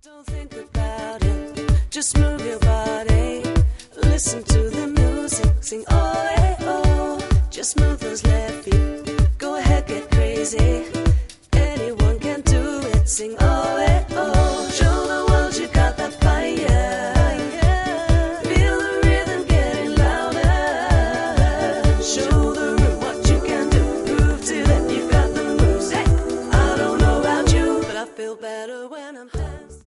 Don't think about it, just move your body. Listen to the music, sing oh, eh, oh. Just move